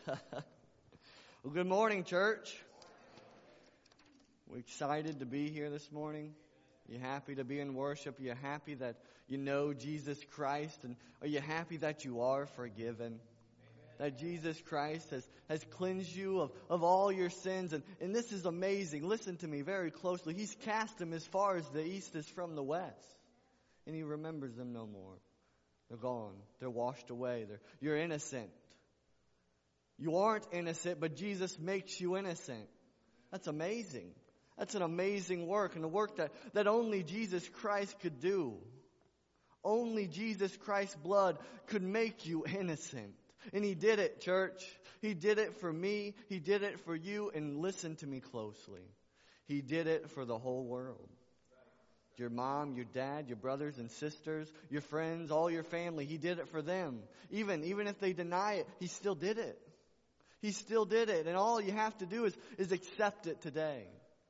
Well, good morning, church. We're excited to be here this morning. Are you happy to be in worship? Are you happy that you know Jesus Christ? And are you happy that you are forgiven? That Jesus Christ has cleansed you of all your sins. And this is amazing. Listen to me very closely. He's cast them as far as the east is from the west. And He remembers them no more. They're gone. They're washed away. You're innocent. You aren't innocent, but Jesus makes you innocent. That's amazing. That's an amazing work, and a work that only Jesus Christ could do. Only Jesus Christ's blood could make you innocent. And He did it, church. He did it for me. He did it for you. And listen to me closely. He did it for the whole world. Your mom, your dad, your brothers and sisters, your friends, all your family. He did it for them. Even if they deny it, He still did it. He still did it. And all you have to do is accept it today.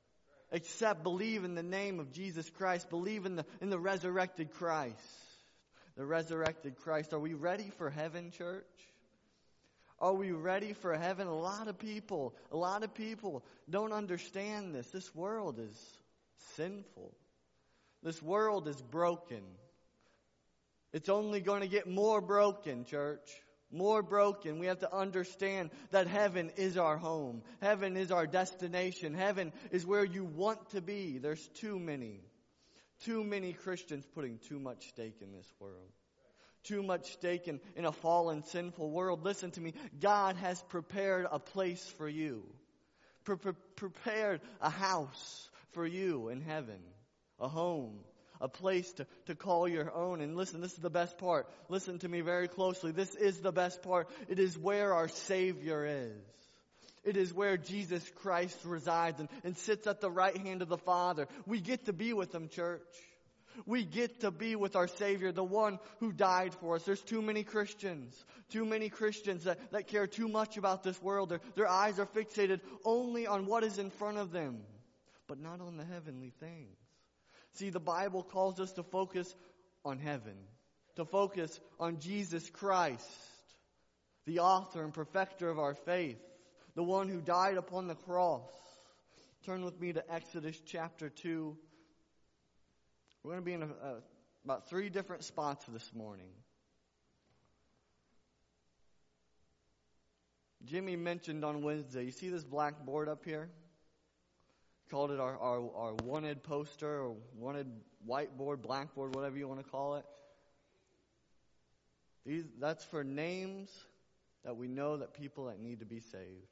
Believe in the name of Jesus Christ. Believe in the resurrected Christ. The resurrected Christ. Are we ready for heaven, church? Are we ready for heaven? A lot of people don't understand this. This world is sinful. This world is broken. It's only going to get more broken, church. More broken. We have to understand that heaven is our home. Heaven is our destination. Heaven is where you want to be. There's too many Christians putting too much stake in this world. Too much stake in a fallen, sinful world. Listen to me. God has prepared a place for you. Prepared a house for you in heaven. A home. A place to call your own. And listen, this is the best part. Listen to me very closely. This is the best part. It is where our Savior is. It is where Jesus Christ resides and sits at the right hand of the Father. We get to be with Him, church. We get to be with our Savior, the one who died for us. There's too many Christians that care too much about this world. Their eyes are fixated only on what is in front of them, but not on the heavenly things. See, the Bible calls us to focus on heaven, to focus on Jesus Christ, the author and perfecter of our faith, the one who died upon the cross. Turn with me to Exodus chapter 2. We're going to be in about 3 different spots this morning. Jimmy mentioned on Wednesday, you see this blackboard up here? Called it our wanted poster or wanted whiteboard, blackboard, whatever you want to call it. That's for names that we know that people that need to be saved.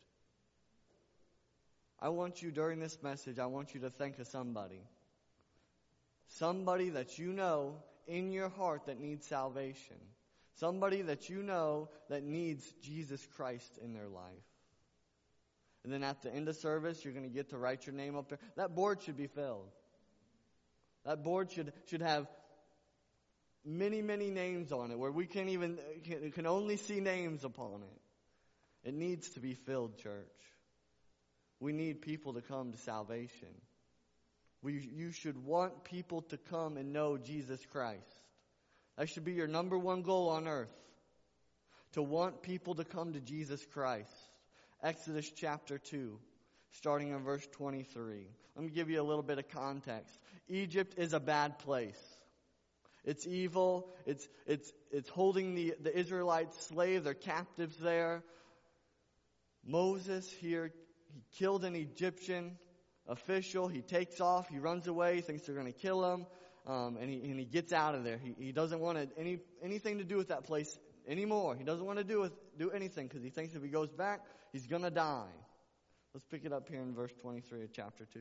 I want you during this message, I want you to think of somebody. Somebody that you know in your heart that needs salvation. Somebody that you know that needs Jesus Christ in their life. And then at the end of service, you're going to get to write your name up there. That board should be filled. That board should have many, many names on it where we can only see names upon it. It needs to be filled, church. We need people to come to salvation. You should want people to come and know Jesus Christ. That should be your number one goal on earth. To want people to come to Jesus Christ. Exodus chapter 2, starting in verse 23. Let me give you a little bit of context. Egypt is a bad place. It's evil. It's holding the Israelites slave. They're captives there. Moses here, he killed an Egyptian official. He takes off. He runs away. He thinks they're going to kill him. And he gets out of there. He doesn't want anything to do with that place anymore. He doesn't want to do anything because he thinks if he goes back, he's going to die. Let's pick it up here in verse 23 of chapter 2.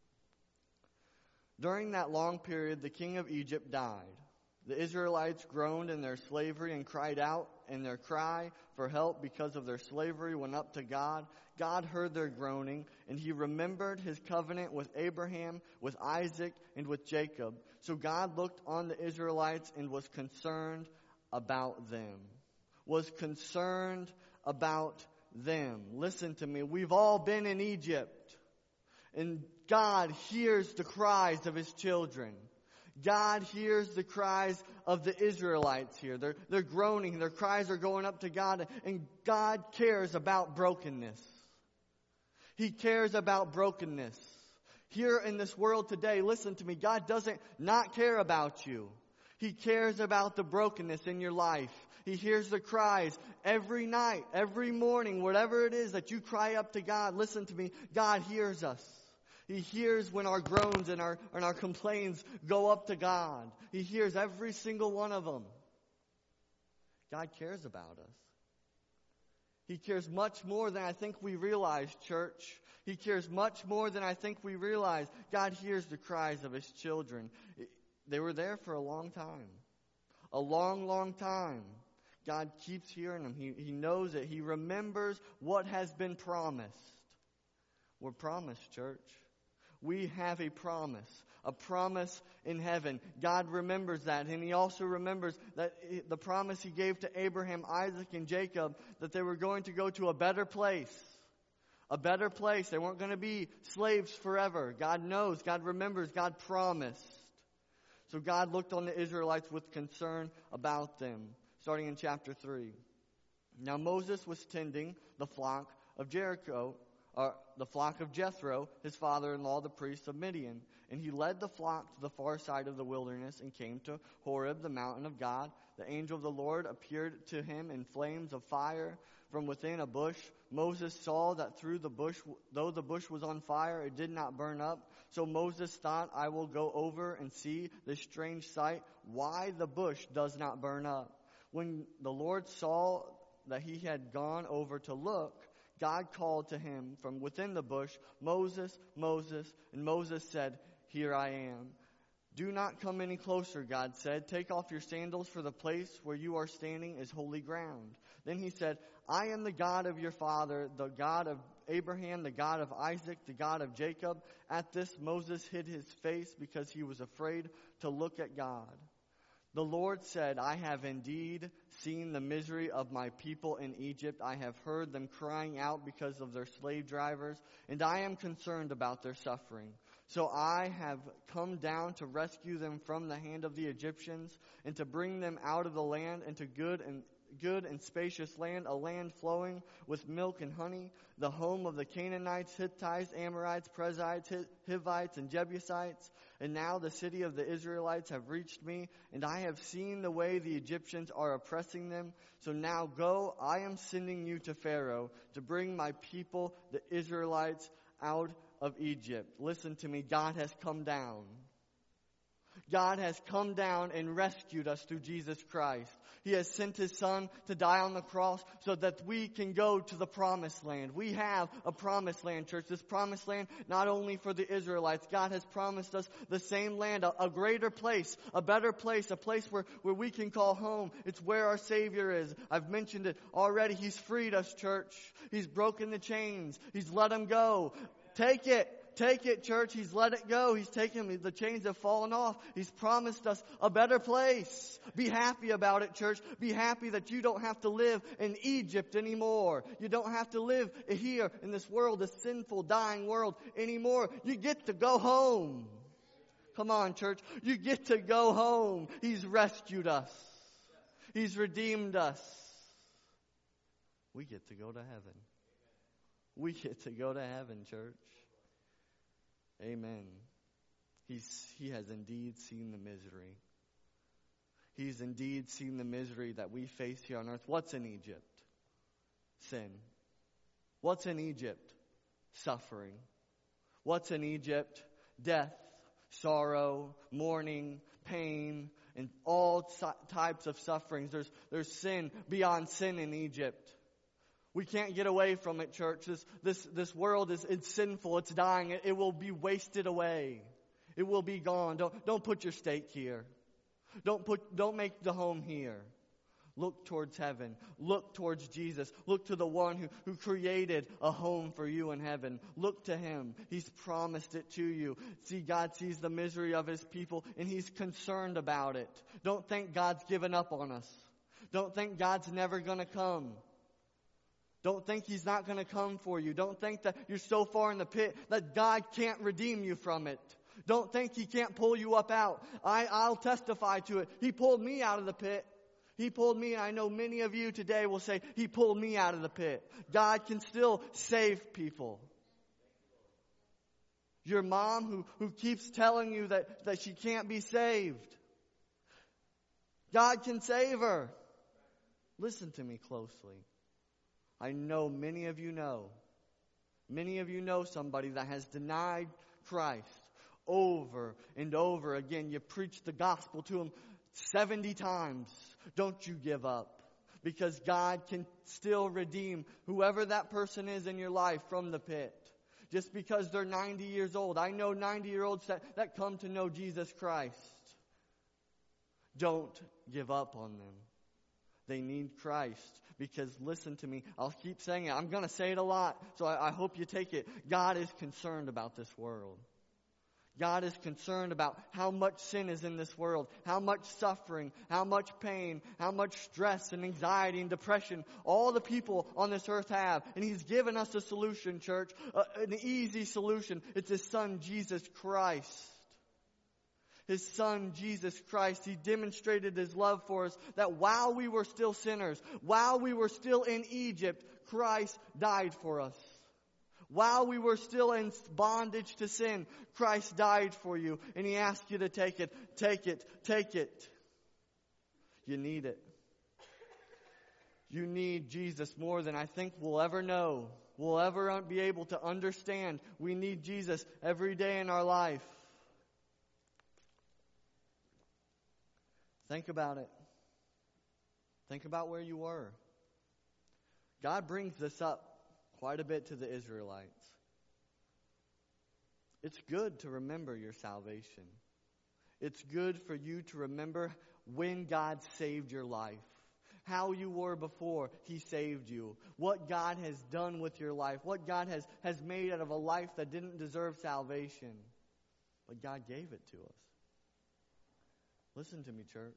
During that long period, the king of Egypt died. The Israelites groaned in their slavery and cried out, and their cry for help because of their slavery went up to God. God heard their groaning, and He remembered His covenant with Abraham, with Isaac, and with Jacob. So God looked on the Israelites and was concerned about them. Was concerned about them. Listen to me. We've all been in Egypt. And God hears the cries of His children. God hears the cries of the Israelites here. They're groaning. Their cries are going up to God. And God cares about brokenness. He cares about brokenness. Here in this world today, listen to me, God doesn't not care about you. He cares about the brokenness in your life. He hears the cries every night, every morning, whatever it is that you cry up to God. Listen to me, God hears us. He hears when our groans and our complaints go up to God. He hears every single one of them. God cares about us. He cares much more than I think we realize, church. He cares much more than I think we realize. God hears the cries of His children. They were there for a long time. A long, long time. God keeps hearing them. He knows it. He remembers what has been promised. We're promised, church. We have a promise in heaven. God remembers that, and He also remembers that the promise He gave to Abraham, Isaac, and Jacob, that they were going to go to a better place. A better place. They weren't going to be slaves forever. God knows, God remembers, God promised. So God looked on the Israelites with concern about them, starting in chapter 3. Now Moses was tending the flock of the flock of Jethro, his father-in-law, the priest of Midian. And he led the flock to the far side of the wilderness and came to Horeb, the mountain of God. The angel of the Lord appeared to him in flames of fire from within a bush. Moses saw that through the bush, though the bush was on fire, it did not burn up. So Moses thought, I will go over and see this strange sight, why the bush does not burn up. When the Lord saw that he had gone over to look, God called to him from within the bush, Moses, Moses. And Moses said, Here I am. Do not come any closer, God said. Take off your sandals, for the place where you are standing is holy ground. Then he said, I am the God of your father, the God of Abraham, the God of Isaac, the God of Jacob. At this, Moses hid his face because he was afraid to look at God. The Lord said, I have indeed seen the misery of my people in Egypt. I have heard them crying out because of their slave drivers, and I am concerned about their suffering. So I have come down to rescue them from the hand of the Egyptians and to bring them out of the land into good and spacious land, a land flowing with milk and honey, the home of the Canaanites, Hittites, Amorites, Perizzites, Hivites, and Jebusites. And now the city of the Israelites have reached me, and I have seen the way the Egyptians are oppressing them. So now go, I am sending you to Pharaoh to bring my people, the Israelites, out of Egypt. Listen to me, God has come down. God has come down and rescued us through Jesus Christ. He has sent His Son to die on the cross so that we can go to the promised land. We have a promised land, church. This promised land, not only for the Israelites, God has promised us the same land, a greater place, a better place, a place where we can call home. It's where our Savior is. I've mentioned it already. He's freed us, church. He's broken the chains. He's let them go. Take it. Take it, church. He's let it go. He's taken the chains have fallen off. He's promised us a better place. Be happy about it, church. Be happy that you don't have to live in Egypt anymore. You don't have to live here in this world, this sinful, dying world anymore. You get to go home. Come on, church. You get to go home. He's rescued us. He's redeemed us. We get to go to heaven. We get to go to heaven, church. Amen. He has indeed seen the misery. He's indeed seen the misery that we face here on earth. What's in Egypt? Sin. What's in Egypt? Suffering. What's in Egypt? Death, sorrow, mourning, pain, and all types of sufferings. There's sin beyond sin in Egypt. We can't get away from it, church. This world it's sinful. It's dying. It will be wasted away. It will be gone. Don't put your stake here. Don't make the home here. Look towards heaven. Look towards Jesus. Look to the one who created a home for you in heaven. Look to Him. He's promised it to you. See, God sees the misery of His people, and He's concerned about it. Don't think God's given up on us. Don't think God's never going to come. Don't think He's not going to come for you. Don't think that you're so far in the pit that God can't redeem you from it. Don't think He can't pull you up out. I'll testify to it. He pulled me out of the pit. He pulled me, and I know many of you today will say, He pulled me out of the pit. God can still save people. Your mom who keeps telling you that she can't be saved. God can save her. Listen to me closely. I know many of you know. Many of you know somebody that has denied Christ over and over again. You preach the gospel to them 70 times. Don't you give up. Because God can still redeem whoever that person is in your life from the pit. Just because they're 90 years old. I know 90-year-olds that come to know Jesus Christ. Don't give up on them. They need Christ. Because listen to me, I'll keep saying it. I'm going to say it a lot, so I hope you take it. God is concerned about this world. God is concerned about how much sin is in this world, how much suffering, how much pain, how much stress and anxiety and depression all the people on this earth have. And He's given us a solution, church, an easy solution. It's His Son, Jesus Christ. His Son, Jesus Christ, He demonstrated His love for us, that while we were still sinners, while we were still in Egypt, Christ died for us. While we were still in bondage to sin, Christ died for you. And He asked you to take it, take it, take it. You need it. You need Jesus more than I think we'll ever know. We'll ever be able to understand. We need Jesus every day in our life. Think about it. Think about where you were. God brings this up quite a bit to the Israelites. It's good to remember your salvation. It's good for you to remember when God saved your life. How you were before He saved you. What God has done with your life. What God has made out of a life that didn't deserve salvation. But God gave it to us. Listen to me, church.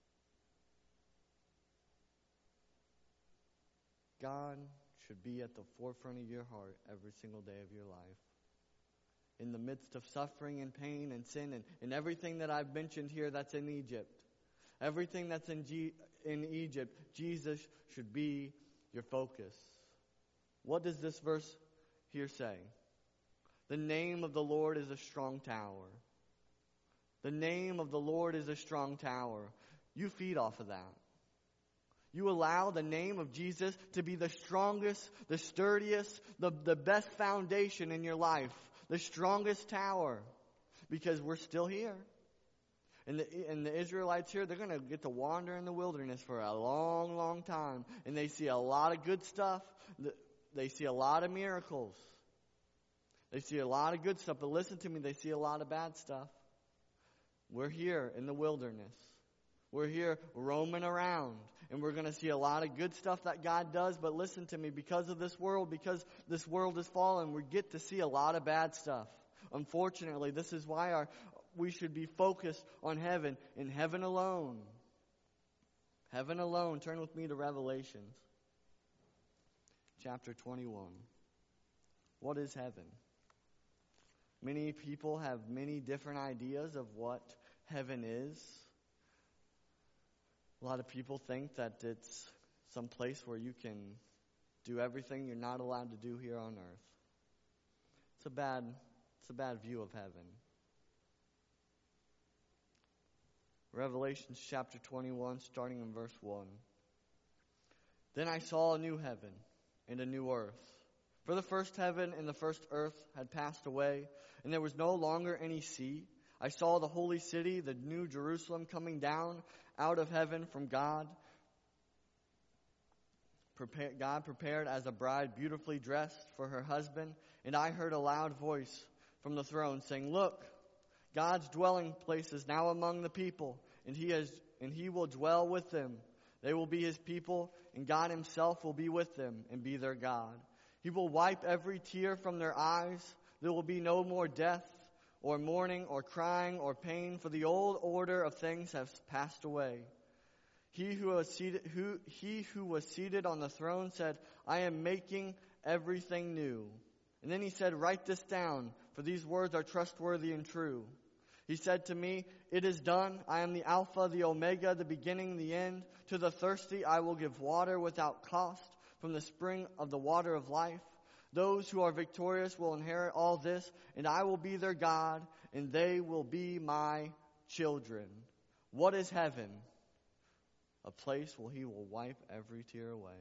God should be at the forefront of your heart every single day of your life. In the midst of suffering and pain and sin and everything that I've mentioned here that's in Egypt. Everything that's in Egypt, Jesus should be your focus. What does this verse here say? The name of the Lord is a strong tower. The name of the Lord is a strong tower. You feed off of that. You allow the name of Jesus to be the strongest, the sturdiest, the best foundation in your life. The strongest tower. Because we're still here. And the Israelites here, they're going to get to wander in the wilderness for a long, long time. And they see a lot of good stuff. They see a lot of miracles. They see a lot of good stuff. But listen to me, they see a lot of bad stuff. We're here in the wilderness. We're here roaming around. And we're going to see a lot of good stuff that God does. But listen to me, because this world is fallen, we get to see a lot of bad stuff. Unfortunately, this is why we should be focused on heaven and heaven alone. Heaven alone. Turn with me to Revelations. Chapter 21. What is heaven? Many people have many different ideas of what heaven is. A lot of people think that it's some place where you can do everything you're not allowed to do here on earth. It's a bad view of heaven. Revelation chapter 21, starting in verse 1. Then I saw a new heaven and a new earth. For the first heaven and the first earth had passed away, and there was no longer any sea. I saw the holy city, the new Jerusalem, coming down out of heaven from God. God prepared as a bride beautifully dressed for her husband. And I heard a loud voice from the throne saying, "Look, God's dwelling place is now among the people, and He will dwell with them. They will be His people, and God Himself will be with them and be their God. He will wipe every tear from their eyes. There will be no more death, or mourning, or crying, or pain, for the old order of things has passed away." He who was seated on the throne said, "I am making everything new." And then he said, write this down, for these words are trustworthy and true. He said to me, it is done. I am the Alpha, the Omega, the beginning, the end. To the thirsty I will give water without cost from the spring of the water of life. Those who are victorious will inherit all this, and I will be their God, and they will be my children. What is heaven? A place where he will wipe every tear away.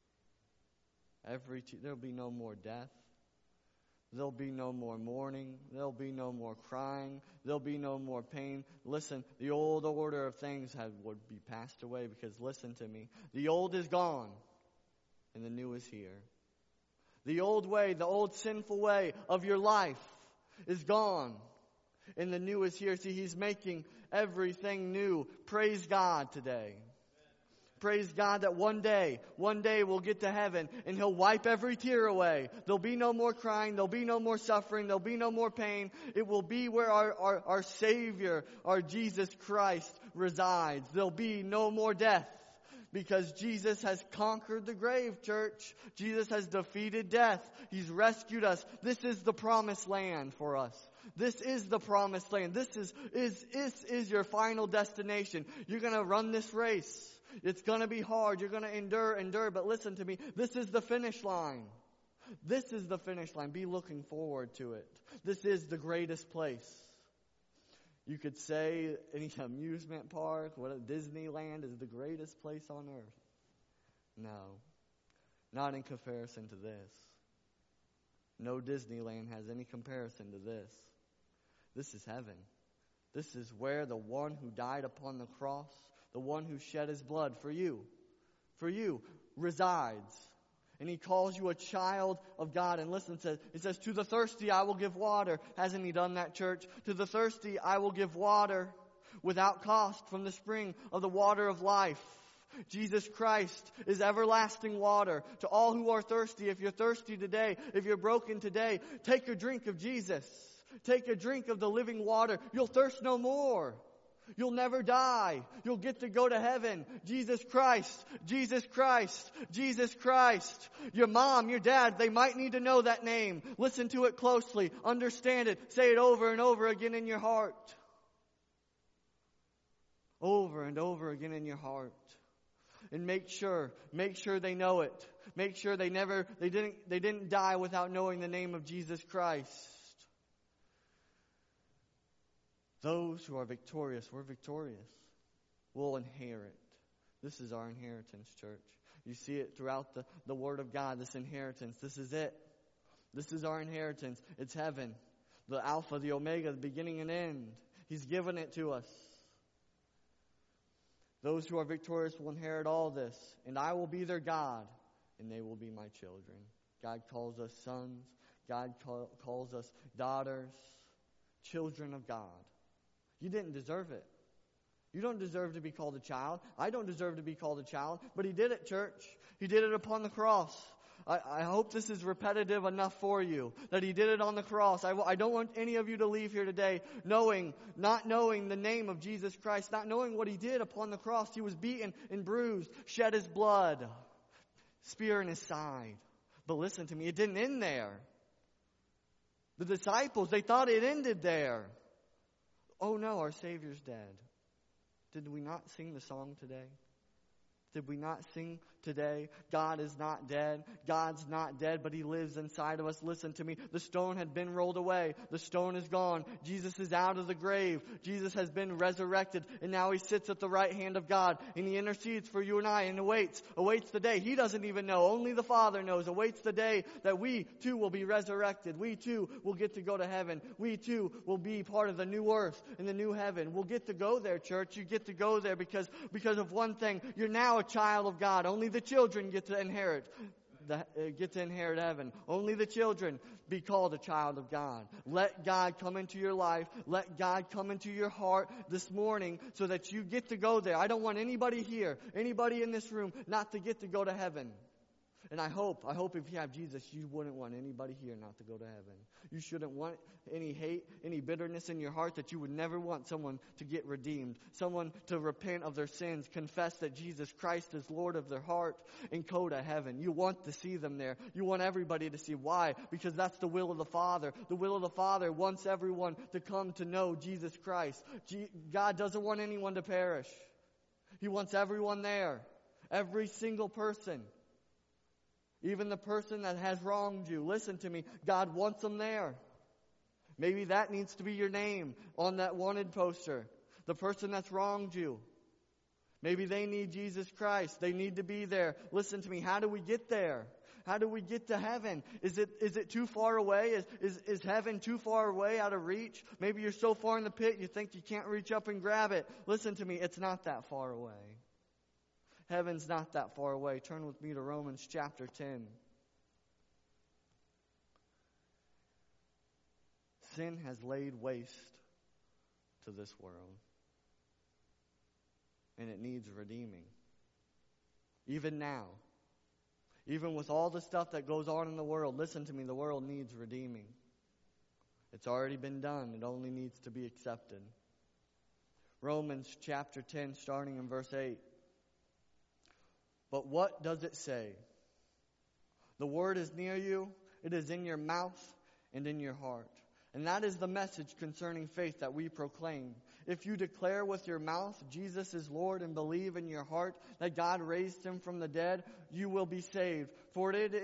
There'll be no more death. There'll be no more mourning. There'll be no more crying. There'll be no more pain. Listen, the old order of things would be passed away, because listen to me. The old is gone and the new is here. The old way, the old sinful way of your life is gone and the new is here. See, he's making everything new. Praise God today. Praise God that one day we'll get to heaven and he'll wipe every tear away. There'll be no more crying. There'll be no more suffering. There'll be no more pain. It will be where our Savior, our Jesus Christ resides. There'll be no more death, because Jesus has conquered the grave, church. Jesus has defeated death. He's rescued us. This is the promised land for us. This is the promised land. This is your final destination. You're going to run this race. It's going to be hard. You're going to endure. But listen to me. This is the finish line. This is the finish line. Be looking forward to it. This is the greatest place. You could say any amusement park, Disneyland is the greatest place on earth. No, not in comparison to this. No Disneyland has any comparison to this. This is heaven. This is where the one who died upon the cross, the one who shed his blood for you, resides. And he calls you a child of God. And listen, it says, to the thirsty I will give water. Hasn't he done that, church? To the thirsty I will give water without cost from the spring of the water of life. Jesus Christ is everlasting water. To all who are thirsty, if you're thirsty today, if you're broken today, take a drink of Jesus. Take a drink of the living water. You'll thirst no more. You'll never die. You'll get to go to heaven. Jesus Christ, Jesus Christ, Jesus Christ. Your mom, your dad, they might need to know that name. Listen to it closely. Understand it. Say it over and over again in your heart. Over and over again in your heart. And make sure they know it. Make sure they didn't die without knowing the name of Jesus Christ. Those who are victorious, we're victorious. We'll inherit. This is our inheritance, church. You see it throughout the Word of God, this inheritance. This is it. This is our inheritance. It's heaven. The Alpha, the Omega, the beginning and end. He's given it to us. Those who are victorious will inherit all this. And I will be their God, and they will be my children. God calls us sons. God calls us daughters. Children of God. You didn't deserve it. You don't deserve to be called a child. I don't deserve to be called a child. But He did it, church. He did it upon the cross. I hope this is repetitive enough for you, that He did it on the cross. I don't want any of you to leave here today not knowing the name of Jesus Christ, not knowing what He did upon the cross. He was beaten and bruised, shed His blood, spear in His side. But listen to me, it didn't end there. The disciples, they thought it ended there. Oh no, our Savior's dead. Did we not sing the song today? Did we not sing today? God is not dead. God's not dead, but He lives inside of us. Listen to me. The stone had been rolled away. The stone is gone. Jesus is out of the grave. Jesus has been resurrected, and now He sits at the right hand of God, and He intercedes for you and I, and awaits the day. He doesn't even know. Only the Father knows. Awaits the day that we too will be resurrected. We too will get to go to heaven. We too will be part of the new earth and the new heaven. We'll get to go there, church. You get to go there because of one thing. You're now a child of God. Only the children get to inherit heaven. Only the children be called a child of God. Let God come into your life. Let God come into your heart this morning so that you get to go there. I don't want anybody here, anybody in this room, not to get to go to heaven. And I hope if you have Jesus, you wouldn't want anybody here not to go to heaven. You shouldn't want any hate, any bitterness in your heart, that you would never want someone to get redeemed, someone to repent of their sins, confess that Jesus Christ is Lord of their heart, and go to heaven. You want to see them there. You want everybody to see. Why? Because that's the will of the Father. The will of the Father wants everyone to come to know Jesus Christ. God doesn't want anyone to perish. He wants everyone there. Every single person. Even the person that has wronged you. Listen to me. God wants them there. Maybe that needs to be your name on that wanted poster. The person that's wronged you. Maybe they need Jesus Christ. They need to be there. Listen to me. How do we get there? How do we get to heaven? Is it too far away? Is heaven too far away, out of reach? Maybe you're so far in the pit you think you can't reach up and grab it. Listen to me. It's not that far away. Heaven's not that far away. Turn with me to Romans chapter 10. Sin has laid waste to this world. And it needs redeeming. Even now. Even with all the stuff that goes on in the world, listen to me, the world needs redeeming. It's already been done. It only needs to be accepted. Romans chapter 10, starting in verse 8. But what does it say? The word is near you. It is in your mouth and in your heart. And that is the message concerning faith that we proclaim. If you declare with your mouth Jesus is Lord and believe in your heart that God raised him from the dead, you will be saved. For it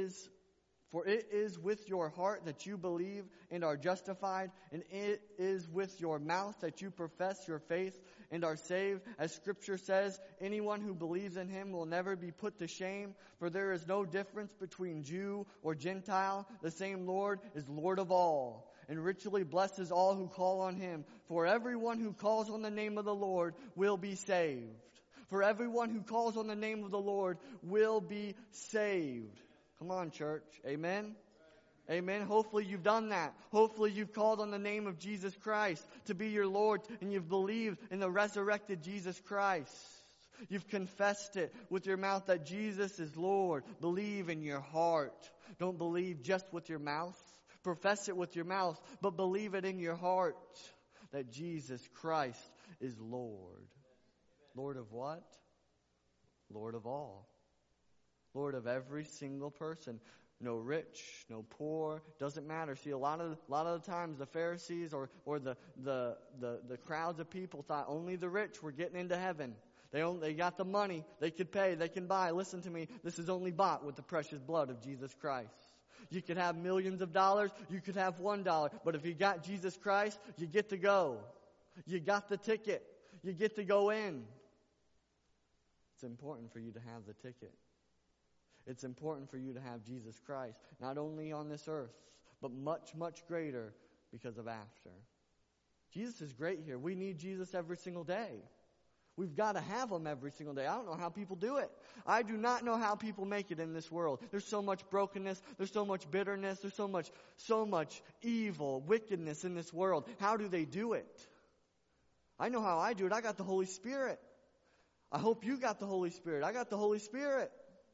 is with your heart that you believe and are justified, and it is with your mouth that you profess your faith and are saved. As Scripture says, anyone who believes in him will never be put to shame, for there is no difference between Jew or Gentile. The same Lord is Lord of all, and richly blesses all who call on him. For everyone who calls on the name of the Lord will be saved. For everyone who calls on the name of the Lord will be saved. Come on, church. Amen? Amen. Hopefully you've done that. Hopefully you've called on the name of Jesus Christ to be your Lord, and you've believed in the resurrected Jesus Christ. You've confessed it with your mouth that Jesus is Lord. Believe in your heart. Don't believe just with your mouth. Profess it with your mouth, but believe it in your heart that Jesus Christ is Lord. Lord of what? Lord of all. Lord of every single person. No rich, no poor, doesn't matter. See, a lot of the times the Pharisees or the crowds of people thought only the rich were getting into heaven. They got the money, they could pay, they can buy. Listen to me, this is only bought with the precious blood of Jesus Christ. You could have millions of dollars, you could have $1, but if you got Jesus Christ, you get to go. You got the ticket. You get to go in. It's important for you to have the ticket. It's important for you to have Jesus Christ, not only on this earth, but much, much greater because of after. Jesus is great here. We need Jesus every single day. We've got to have him every single day. I don't know how people do it. I do not know how people make it in this world. There's so much brokenness. There's so much bitterness. There's so much evil, wickedness in this world. How do they do it? I know how I do it. I got the Holy Spirit. I hope you got the Holy Spirit. I got the Holy Spirit.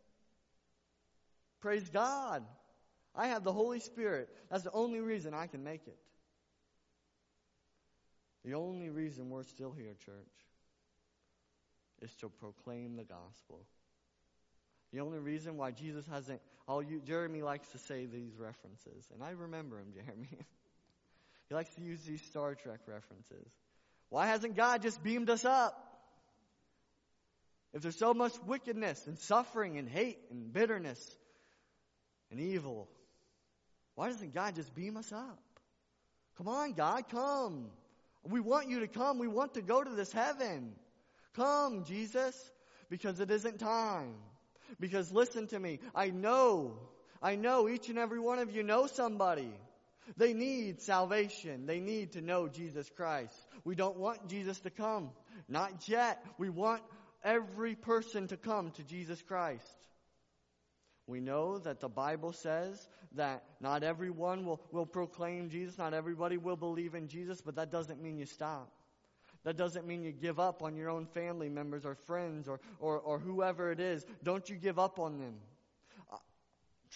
Praise God. I have the Holy Spirit. That's the only reason I can make it. The only reason we're still here, church, is to proclaim the gospel. The only reason why Jesus hasn't... Jeremy likes to say these references, and I remember him, Jeremy. He likes to use these Star Trek references. Why hasn't God just beamed us up? If there's so much wickedness and suffering and hate and bitterness and evil, why doesn't God just beam us up? Come on, God, come. We want you to come. We want to go to this heaven. Come, Jesus, because it isn't time. Because listen to me, I know each and every one of you know somebody. They need salvation. They need to know Jesus Christ. We don't want Jesus to come. Not yet. We want every person to come to Jesus Christ. We know that the Bible says that not everyone will proclaim Jesus. Not everybody will believe in Jesus, but that doesn't mean you stop. That doesn't mean you give up on your own family members or friends or whoever it is. Don't you give up on them.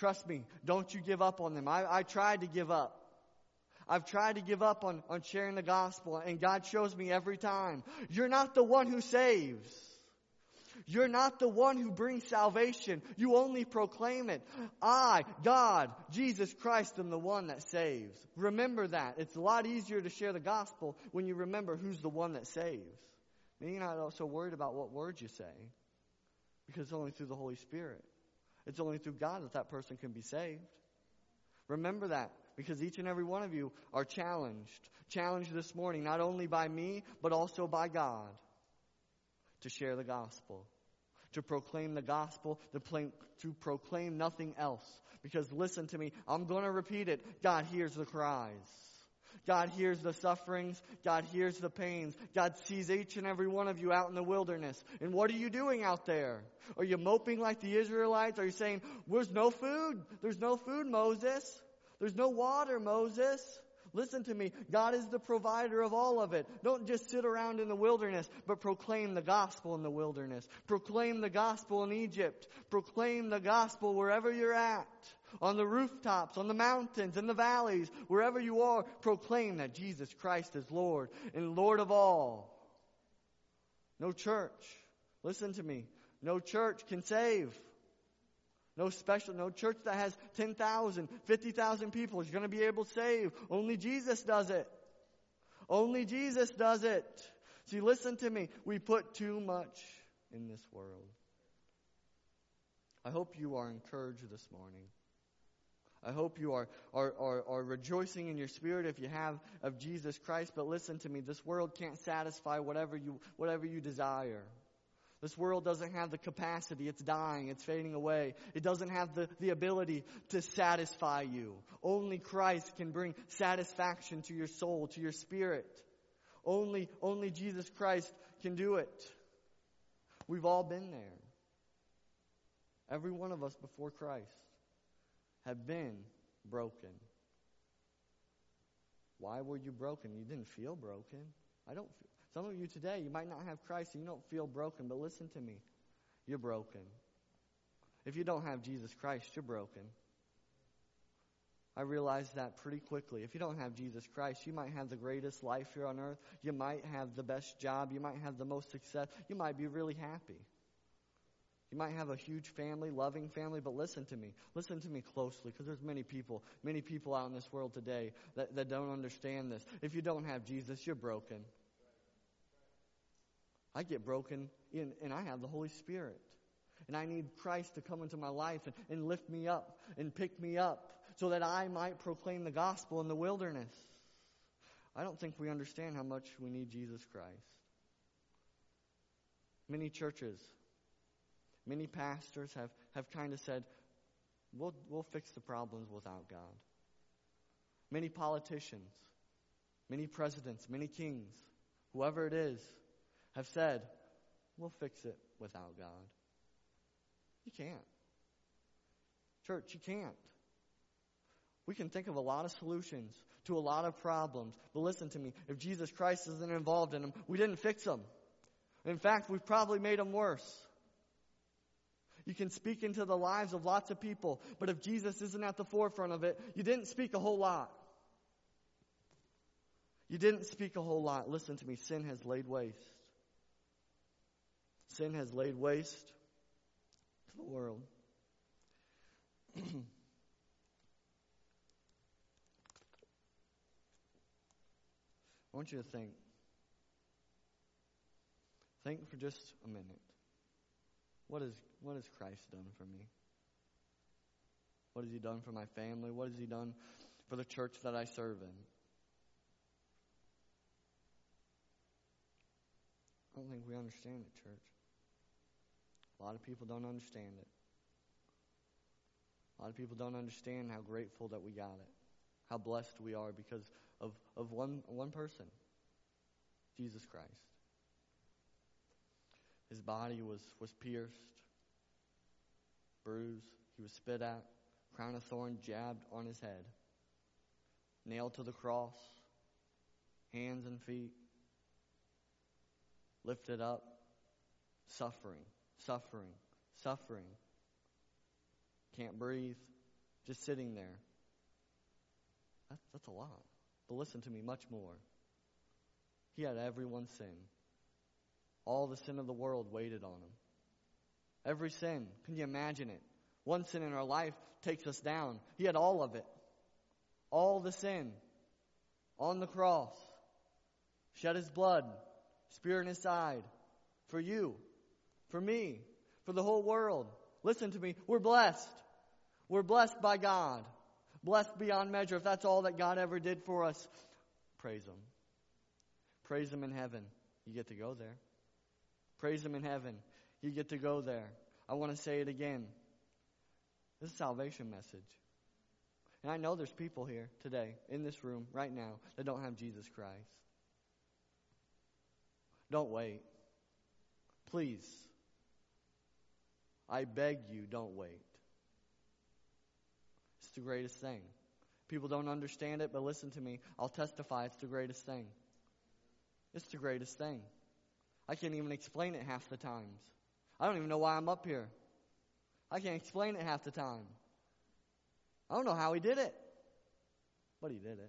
Trust me, don't you give up on them. I tried to give up. I've tried to give up on sharing the gospel, and God shows me every time. You're not the one who saves. You're not the one who brings salvation. You only proclaim it. I, God, Jesus Christ, am the one that saves. Remember that. It's a lot easier to share the gospel when you remember who's the one that saves. And you're not so worried about what words you say, because it's only through the Holy Spirit. It's only through God that person can be saved. Remember that, because each and every one of you are challenged. Challenged this morning, not only by me, but also by God, to share the gospel. To proclaim the gospel, to proclaim nothing else. Because listen to me, I'm going to repeat it. God hears the cries. God hears the sufferings. God hears the pains. God sees each and every one of you out in the wilderness. And what are you doing out there? Are you moping like the Israelites? Are you saying, there's no food? There's no food, Moses. There's no water, Moses. Listen to me. God is the provider of all of it. Don't just sit around in the wilderness, but proclaim the gospel in the wilderness. Proclaim the gospel in Egypt. Proclaim the gospel wherever you're at. On the rooftops, on the mountains, in the valleys, wherever you are, proclaim that Jesus Christ is Lord and Lord of all. No church, listen to me, no church can save. No church that has 10,000, 50,000 people is going to be able to save. Only Jesus does it. Only Jesus does it. See, listen to me. We put too much in this world. I hope you are encouraged this morning. I hope you are rejoicing in your spirit if you have of Jesus Christ. But listen to me. This world can't satisfy whatever you desire. This world doesn't have the capacity. It's dying. It's fading away. It doesn't have the ability to satisfy you. Only Christ can bring satisfaction to your soul, to your spirit. Only Jesus Christ can do it. We've all been there. Every one of us before Christ have been broken. Why were you broken? You didn't feel broken. Some of you today, you might not have Christ and you don't feel broken, but listen to me. You're broken. If you don't have Jesus Christ, you're broken. I realized that pretty quickly. If you don't have Jesus Christ, you might have the greatest life here on earth. You might have the best job. You might have the most success. You might be really happy. You might have a huge family, loving family, but listen to me. Listen to me closely, because there's many people out in this world today that don't understand this. If you don't have Jesus, you're broken. I get broken, and I have the Holy Spirit. And I need Christ to come into my life and lift me up and pick me up so that I might proclaim the gospel in the wilderness. I don't think we understand how much we need Jesus Christ. Many churches, many pastors have kind of said, we'll fix the problems without God. Many politicians, many presidents, many kings, whoever it is, have said, we'll fix it without God. You can't. Church, you can't. We can think of a lot of solutions to a lot of problems, but listen to me, if Jesus Christ isn't involved in them, we didn't fix them. In fact, we've probably made them worse. You can speak into the lives of lots of people, but if Jesus isn't at the forefront of it, you didn't speak a whole lot. You didn't speak a whole lot. Listen to me, sin has laid waste. Sin has laid waste to the world. I want you to think. Think for just a minute. What has Christ done for me? What has He done for my family? What has He done for the church that I serve in? I don't think we understand it, church. A lot of people don't understand it. A lot of people don't understand how grateful that we got it. How blessed we are because of one person, Jesus Christ. His body was pierced, bruised. He was spit at, crown of thorn jabbed on His head, nailed to the cross, hands and feet, lifted up, suffering. Can't breathe, just sitting there. That's a lot. But listen to me, much more. He had everyone's sin. All the sin of the world waited on him. Every sin. Can you imagine it? One sin in our life takes us down. He had all of it. All the sin. On the cross. Shed his blood. Spear in his side. For you. For me. For the whole world. Listen to me. We're blessed. We're blessed by God. Blessed beyond measure. If that's all that God ever did for us, praise him. Praise him in heaven. You get to go there. Praise him in heaven. You get to go there. I want to say it again. This is a salvation message. And I know there's people here today, in this room, right now, that don't have Jesus Christ. Don't wait. Please. I beg you, don't wait. It's the greatest thing. People don't understand it, but listen to me. I'll testify it's the greatest thing. It's the greatest thing. I can't even explain it half the times. I don't even know why I'm up here. I can't explain it half the time. I don't know how he did it. But he did it.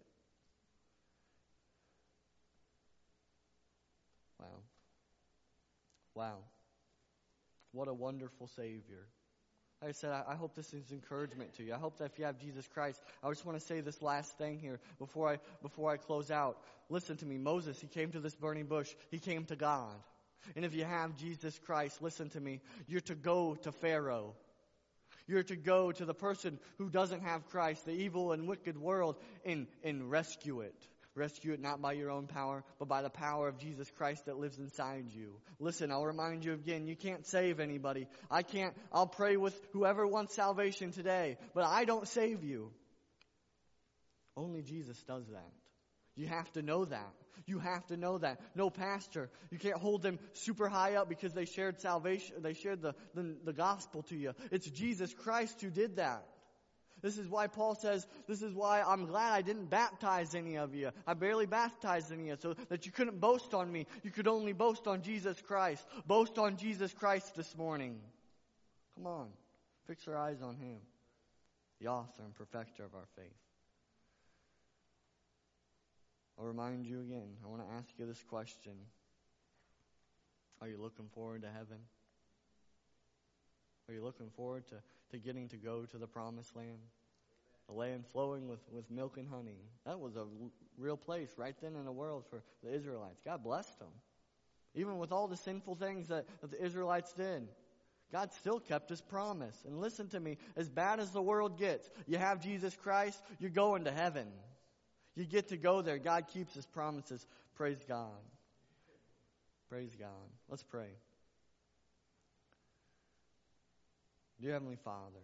Wow. Wow. What a wonderful Savior. Like I said, I hope this is encouragement to you. I hope that if you have Jesus Christ, I just want to say this last thing here before I close out. Listen to me. Moses, he came to this burning bush. He came to God. And if you have Jesus Christ, listen to me. You're to go to Pharaoh. You're to go to the person who doesn't have Christ, the evil and wicked world, and rescue it. Rescue it not by your own power, but by the power of Jesus Christ that lives inside you. Listen, I'll remind you again, you can't save anybody. I'll pray with whoever wants salvation today, but I don't save you. Only Jesus does that. You have to know that. You have to know that. No pastor. You can't hold them super high up because they shared salvation. They shared the gospel to you. It's Jesus Christ who did that. This is why Paul says, this is why I'm glad I didn't baptize any of you. I barely baptized any of you so that you couldn't boast on me. You could only boast on Jesus Christ. Boast on Jesus Christ this morning. Come on. Fix our eyes on him. The author and perfecter of our faith. I'll remind you again. I want to ask you this question. Are you looking forward to heaven? Are you looking forward to getting to go to the promised land? A land flowing with milk and honey. That was a real place right then in the world for the Israelites. God blessed them. Even with all the sinful things that the Israelites did, God still kept his promise. And listen to me, as bad as the world gets, you have Jesus Christ, you're going to heaven. You get to go there. God keeps his promises. Praise God. Praise God. Let's pray. Dear Heavenly Father,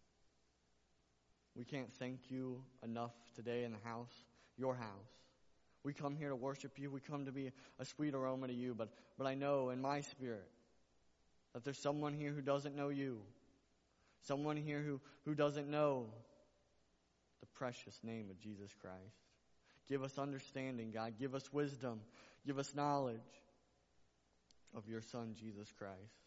we can't thank you enough today in the house, your house. We come here to worship you. We come to be a sweet aroma to you. But I know in my spirit that there's someone here who doesn't know you. Someone here who doesn't know the precious name of Jesus Christ. Give us understanding, God. Give us wisdom. Give us knowledge of your Son, Jesus Christ.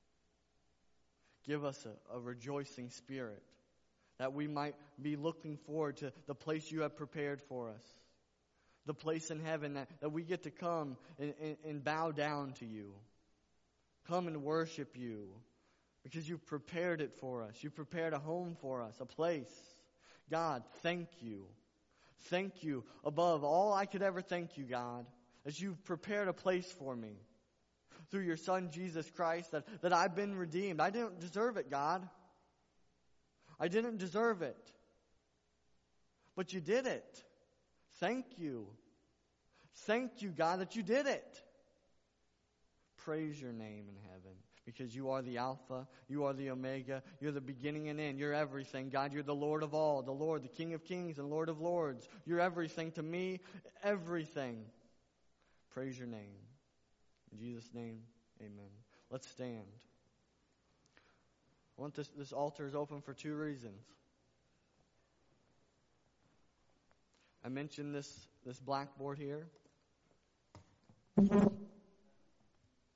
Give us a rejoicing spirit that we might be looking forward to the place you have prepared for us. The place in heaven that we get to come and bow down to you. Come and worship you because you've prepared it for us. You've prepared a home for us, a place. God, thank you. Thank you above all I could ever thank you, God, as you've prepared a place for me through your Son, Jesus Christ, that I've been redeemed. I didn't deserve it, God. I didn't deserve it. But you did it. Thank you. Thank you, God, that you did it. Praise your name in heaven. Because you are the Alpha, you are the Omega, you're the beginning and end, you're everything. God, you're the Lord of all, the Lord, the King of kings and Lord of lords. You're everything to me, everything. Praise your name. In Jesus' name, amen. Let's stand. I want this altar is open for two reasons. I mentioned this blackboard here.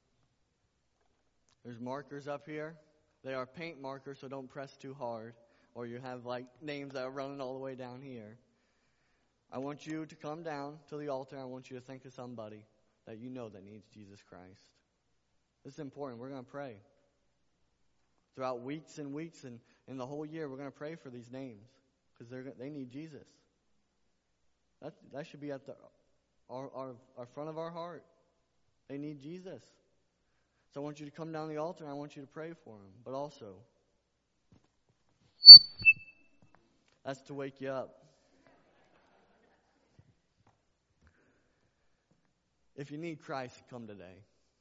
There's markers up here. They are paint markers, so don't press too hard. or you have like names that are running all the way down here. I want you to come down to the altar. I want you to think of somebody that you know that needs Jesus Christ. This is important. We're going to pray. Throughout weeks and weeks and in the whole year, we're going to pray for these names because they need Jesus. That should be at our front of our heart. They need Jesus. So I want you to come down the altar and I want you to pray for them. But also, that's to wake you up. If you need Christ, come today.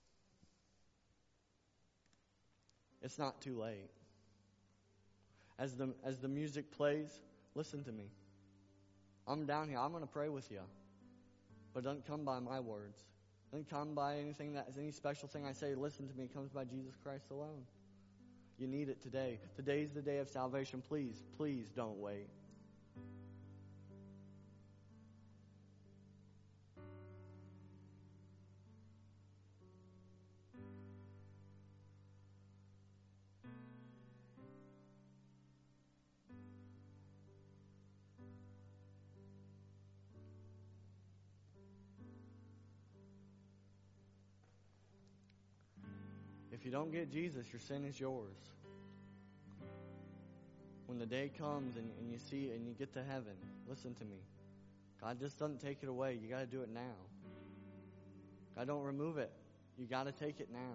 It's not too late. As the music plays, listen to me. I'm down here. I'm going to pray with you. But don't come by my words. Don't come by any special thing I say. Listen to me. It comes by Jesus Christ alone. You need it today. Today's the day of salvation. Please, please don't wait. If you don't get Jesus, your sin is yours. When the day comes and you see it and you get to heaven, listen to me. God just doesn't take it away. You got to do it now. God don't remove it. You got to take it now.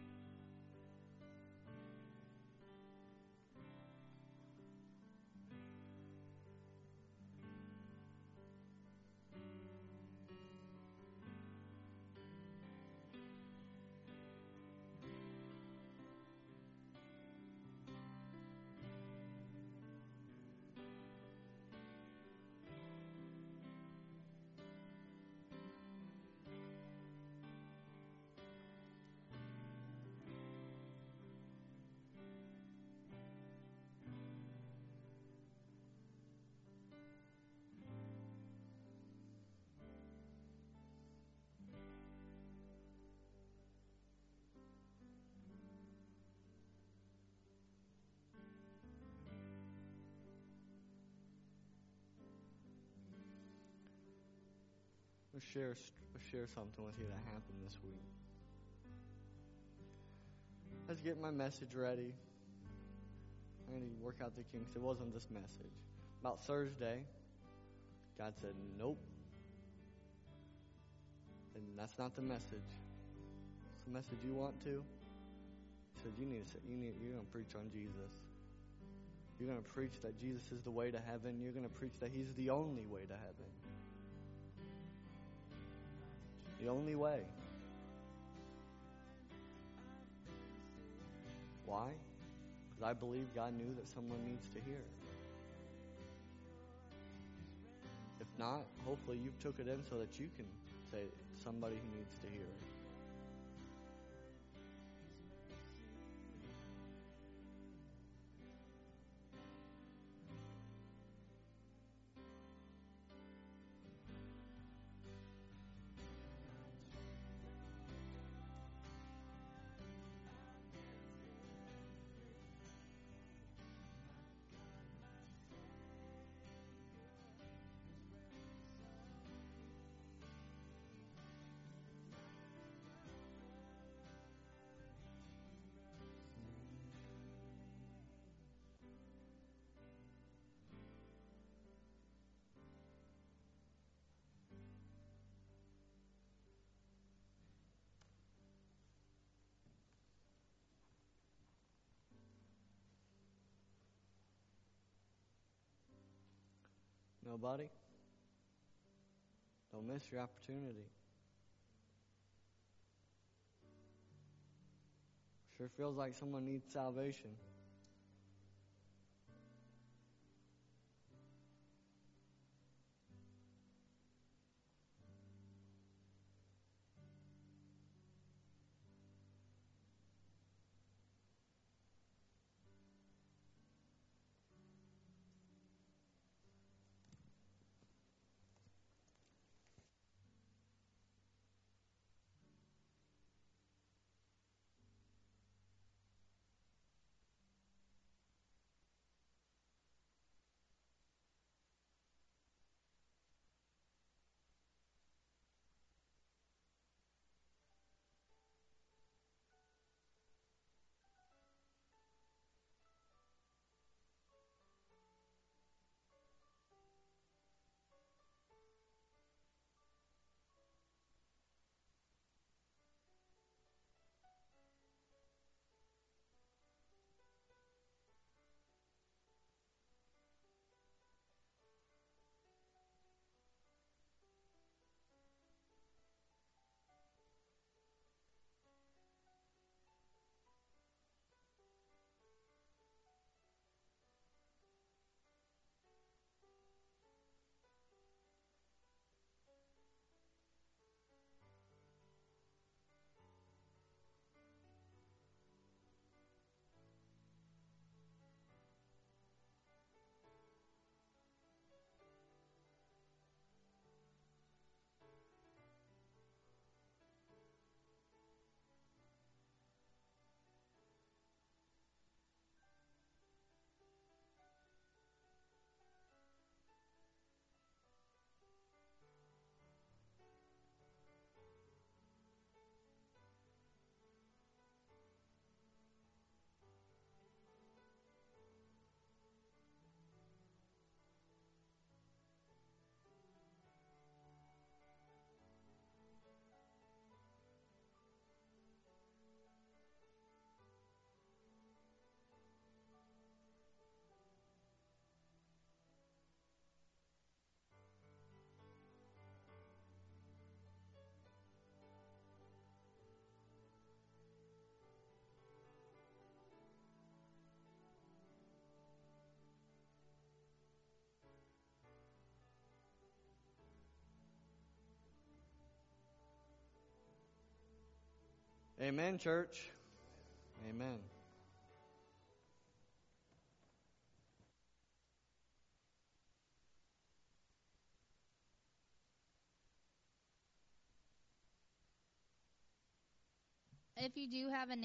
Share something with you that happened this week. I was getting my message ready. I had to work out the kinks. It wasn't this message. About Thursday, God said, nope. And that's not the message. It's the message you want to. He said, you're going to preach on Jesus. You're going to preach that Jesus is the way to heaven. You're going to preach that He's the only way to heaven. The only way. Why? Because I believe God knew that someone needs to hear it. If not, hopefully you took it in so that you can say it to somebody who needs to hear it. Nobody? Don't miss your opportunity. Sure feels like someone needs salvation. Amen, church. Amen. If you do have a name